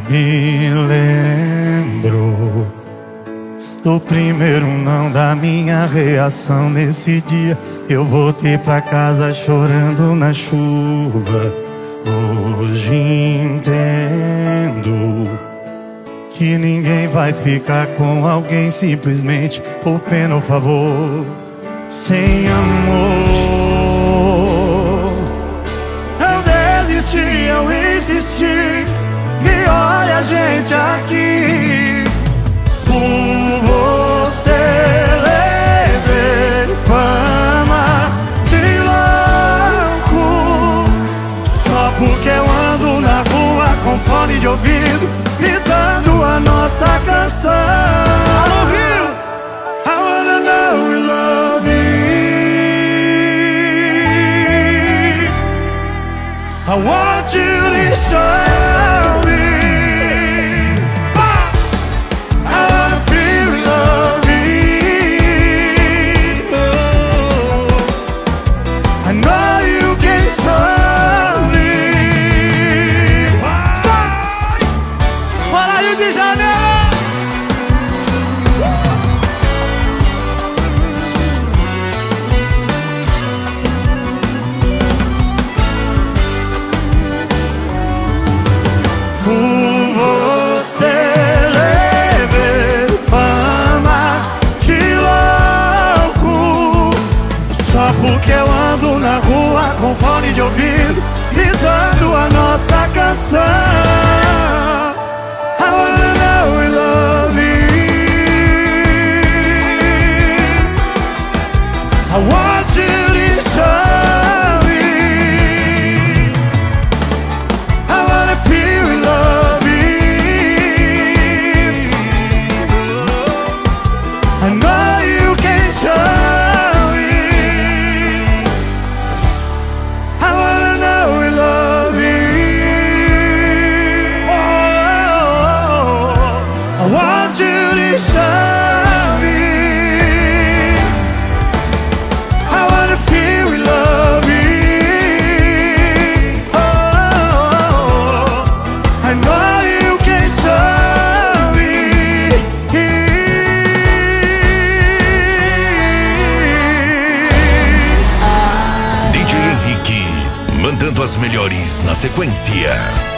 Me lembro do primeiro não, da minha reação nesse dia. Eu voltei pra casa chorando na chuva. Hoje entendo que ninguém vai ficar com alguém simplesmente por pena ou favor. Sem amor eu desisti, eu insisti. E olha a gente aqui. Por você levei fama de louco, só porque eu ando na rua com fone de ouvido, gritando a nossa canção. Alô, Rio! I wanna know we love you. I want you to show me. De Janeiro. Por você levei fama de louco, só porque eu ando na rua com fone de ouvido, gritando a nossa canção. I wanna know we love you. I want you to show me. I wanna feel we love you. I know you can show me. I wanna know we love you. I want you to show me. I wanna feel we love you. Oh, I know you can show me. DJ Henrique, mandando as melhores na sequência.